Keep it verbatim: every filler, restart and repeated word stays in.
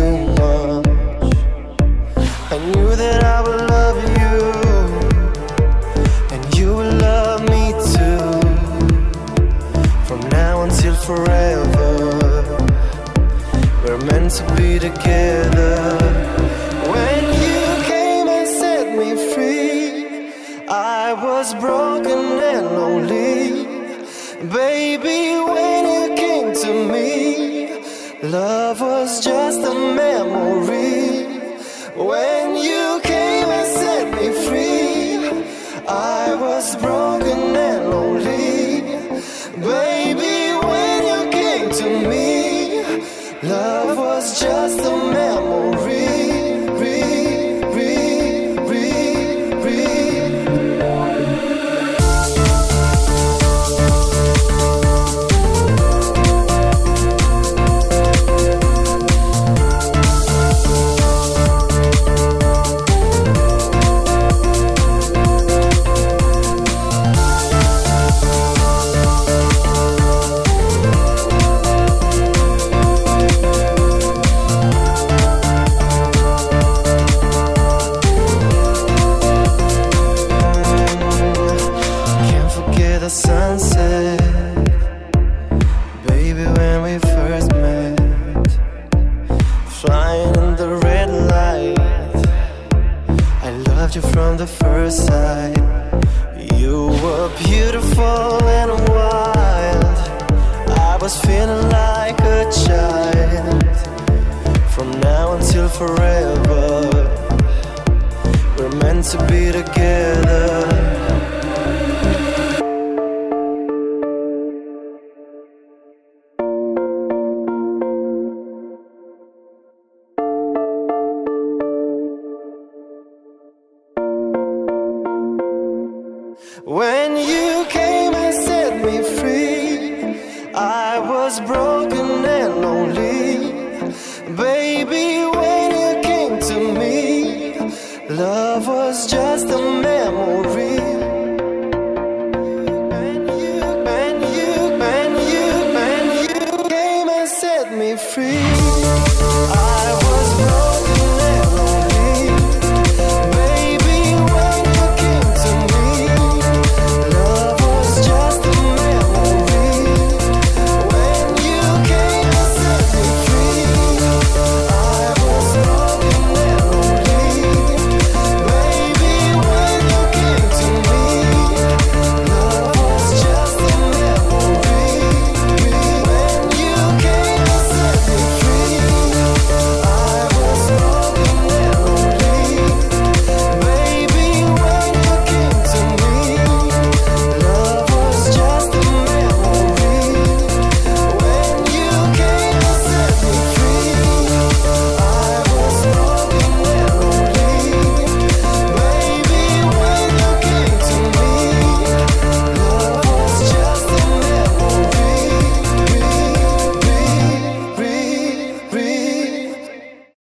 too much. I knew that I would love you, and you would love me too. From now until forever, we're meant to be together. When you came and set me free, I was broken and lonely. Baby, when you came to me, love was just a memory. When you came and set me free, I was broken and lonely. Baby, when you came to me, love was just a memory. From the first sight, you were beautiful and wild. I was feeling like a child. From now until forever, we're meant to be together. When you came and set me free, I was broken and lonely. Baby, when you came to me, love was just